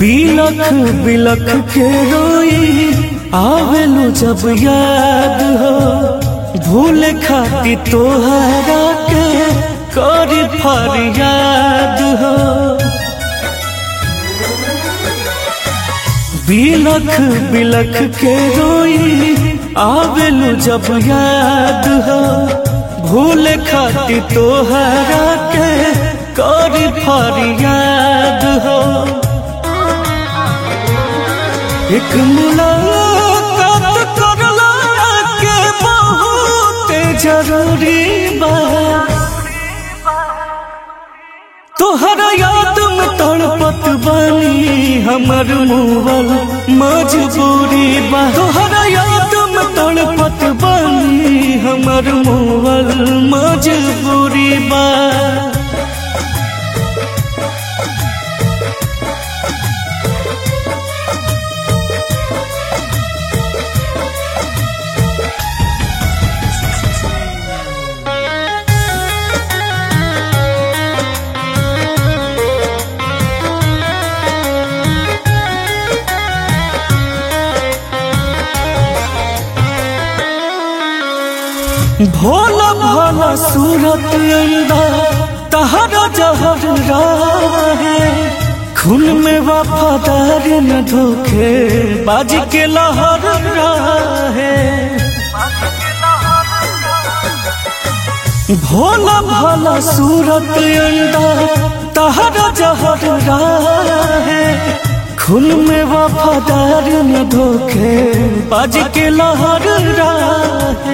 बिलख बिलख के रोई आवेलू जब याद हो, भूल खाती तोहरा के करी फरियाद हो। बिलख बिलख के रोई आवेलू जब याद हो, भूल खाती तोहरा के करी फरियाद हो। एक मुलाकात करला के बहुत जरूरी बा, तोहरा याद में तड़पत बानी हमर मुवल मजबूरी बा। तोहरा याद में तड़पत बानी हमर मुवल मजबूरी बा। भोला भोला सूरत अंदा तहरा जहर राहे, खून में वफादार न धोखे बाज के लहर राहे। भोला भोला सूरत अंदा तहरा जहर राहे, खून में वफादार न धोखे बाज के लहर राहे।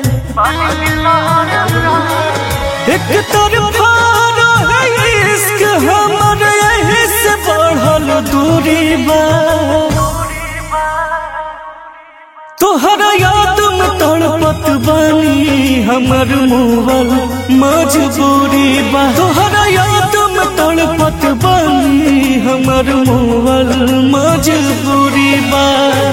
एक तरफा रहे इश्क हमर यही से बढ़ल दूरी बा। तोहरा याद में तड़पत बानी हमर मुवल मजबूरी बा। तोहरा याद में तड़पत बानी हमर मुवल मजबूरी बा।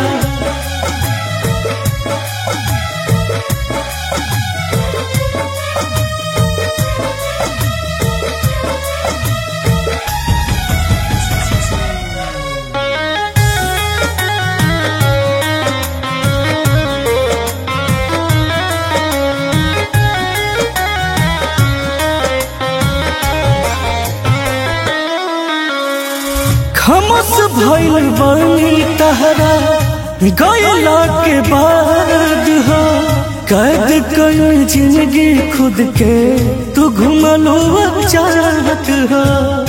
खमस भइल बानी तहरा गयला के बाद हो, कैद कई जिंदगी खुद के तू घुमलो चाहत हो।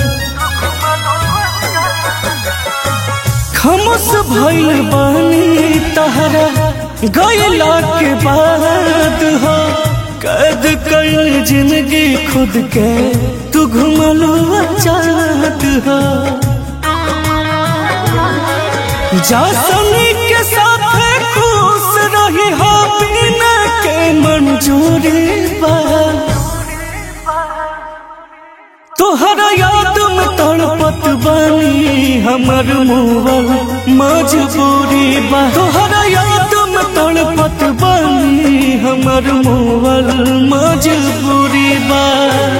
खमस भइल बानी तहरा गयला के बाद हो, कैद कई जिंदगी खुद के तू घुमलो चाहत हो। जासनी के साथ खुश रही हो बिना के मंजूरी बा। तोहरा याद में तड़पत बानी हमर मुवल मजबूरी बा। तोहरा याद में तड़पत बानी हमर मुवल मजबूरी बा।